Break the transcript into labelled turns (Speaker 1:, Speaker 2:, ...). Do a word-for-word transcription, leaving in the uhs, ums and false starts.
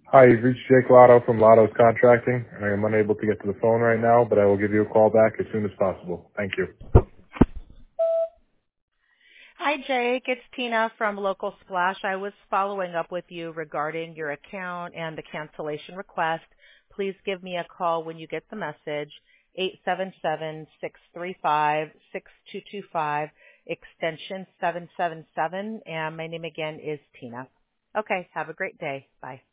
Speaker 1: Hi, you've reached Jake Lotto from Lotto's Contracting. I am unable to get to the phone right now, but I will give you a call back as soon as possible. Thank you.
Speaker 2: Hi, Jake. It's Tina from Local Splash. I was following up with you regarding your account and the cancellation request. Please give me a call when you get the message, eight seven seven, six three five, six two two five, extension seven seven seven, and my name again is Tina. Okay, have a great day. Bye.